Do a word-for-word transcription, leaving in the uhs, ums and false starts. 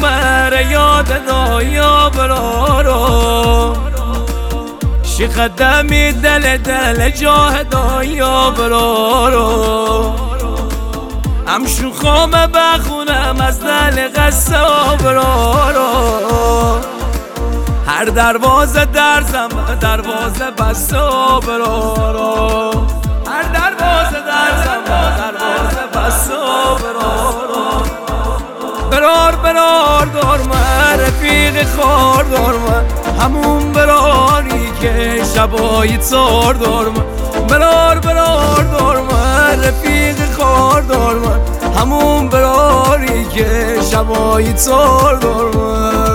مره یاد دایا برارو شی قدمی دل دل جاه دایا برارو هم شوخام بخونم از دل قصه برارو هر دروازه درزم دروازه بسته برارو هر دروازه درزم دروازه بسته برارو برار برار دارمه رفیق خار دارمه همون براری که شبای تار دارمه برار برار دارمه رفیق خار دارمه همون براری که شبای تار دارمه